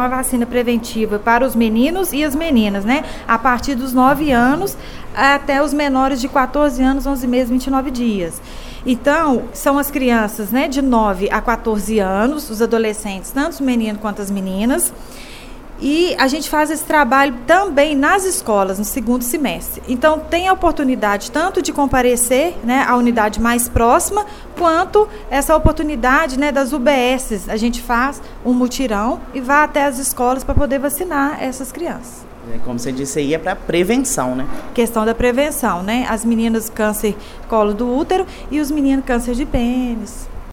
uma vacina preventiva para os meninos e as meninas, né? A partir dos 9 anos até os menores de 14 anos, 11 meses, 29 dias. Então, são as crianças, né, de 9 a 14 anos, os adolescentes, tanto os meninos quanto as meninas. E a gente faz esse trabalho também nas escolas, no segundo semestre. Então, tem a oportunidade tanto de comparecer, né, à unidade mais próxima, quanto essa oportunidade, né, das UBSs. A gente faz um mutirão e vai até as escolas para poder vacinar essas crianças. Como você disse aí, é para prevenção, né? Questão da prevenção, né? As meninas câncer colo do útero e os meninos câncer de pênis.